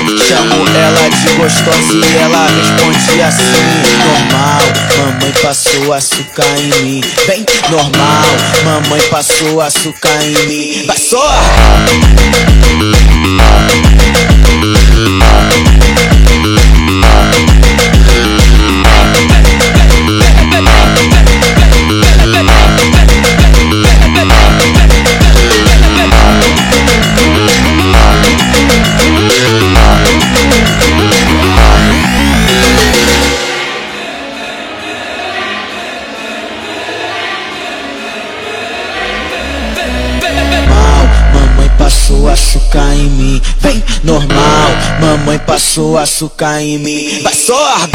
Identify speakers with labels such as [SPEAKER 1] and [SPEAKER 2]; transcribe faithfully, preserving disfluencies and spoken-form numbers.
[SPEAKER 1] Chamo ela de gostosa e ela responde assim: normal, mamãe passou açúcar em mim. Bem normal, mamãe passou açúcar em mim. Vai só! Passou açúcar em mim, vem normal. Mamãe passou açúcar em mim. Vai só!